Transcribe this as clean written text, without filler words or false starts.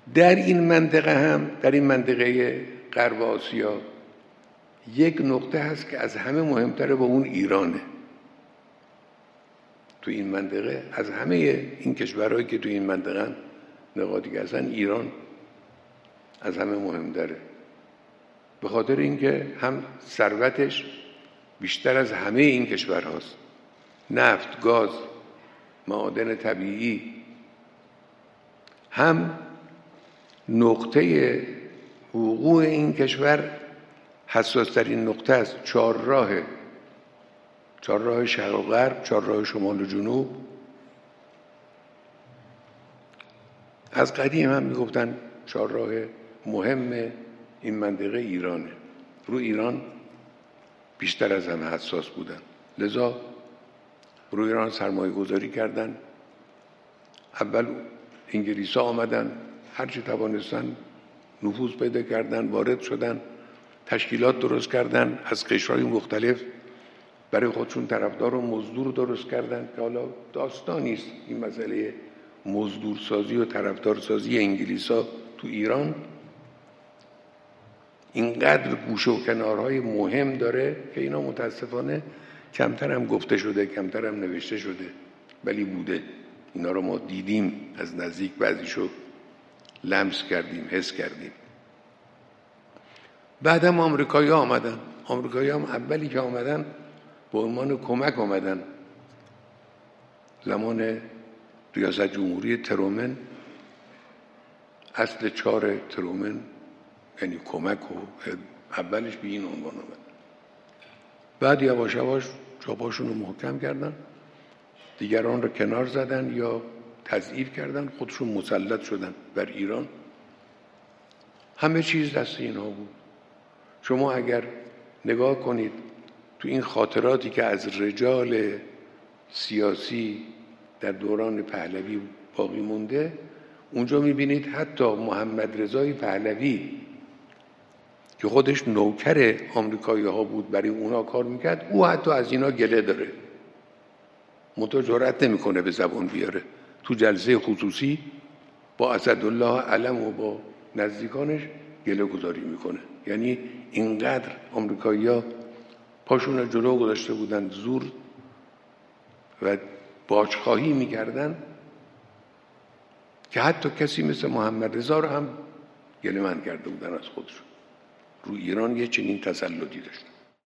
در این منطقه هم، در این منطقه غرب آسیا، یک نقطه هست که از همه مهمتره و اون ایرانه. تو این منطقه از همه این کشورهایی که تو این منطقه نقاطی که هستن، ایران از همه مهمتره، به خاطر اینکه هم ثروتش بیشتر از همه این کشورهاست، نفت، گاز، معادن طبیعی، هم نقطه وقوع این کشور حساسترین نقطه است. چهارراه شرق و غرب، چهارراه شمال و جنوب. از قدیم هم میگفتن چهارراه مهم این منطقه ایرانه. رو ایران بیشتر از همه حساس بودن، لذا رو ایران سرمایه گذاری کردن. اول انگلیس ها آمدن، هرچی توانستن نفوذ پیدا کردن، وارد شدن، تشکیلات درست کردن، از قشرهای مختلف برای خودشون طرفدار و مزدور درست کردن که حالا داستانی است این مسئله مزدورسازی و طرفدارسازی انگلیس ها تو ایران. اینقدر گوشه و کنارهای مهم داره که اینا متاسفانه کمتر هم گفته شده، کمتر هم نوشته شده، ولی بوده. اینا رو ما دیدیم از نزدیک، بعضیشو لمس کردیم، حس کردیم. بعد هم آمریکایی ها آمدن. آمریکایی هم اولی که آمدن به عنوان کمک آمدن. زمان ریاست جمهوری ترومن، اصل 4 ترومن یعنی کمک، و اولش به این عنوان آمد. بعد یواش یواش چاپاشون رو محکم کردن، دیگران رو کنار زدن یا تضعیف کردن، خودشون مسلط شدن بر ایران. همه چیز دست اینها بود. شما اگر نگاه کنید تو این خاطراتی که از رجال سیاسی در دوران پهلوی باقی مونده، اونجا میبینید حتی محمد رضای پهلوی که خودش نوکر آمریکایی ها بود، برای اونا کار میکرد، او حتی از اینا گله داره، منتها جرأت نمیکنه به زبان بیاره. تو جلسه خصوصی با اسدالله علم و با نزدیکانش گله گذاری میکنه. یعنی اینقدر آمریکایی‌ها پاشون رو جلو گذاشته بودن، زور و باجخواهی میکردن که حتی کسی مثل محمد رضا رو هم گله‌مند کرده بودن از خودشون. رو ایران یه چنین تسلطی داشت.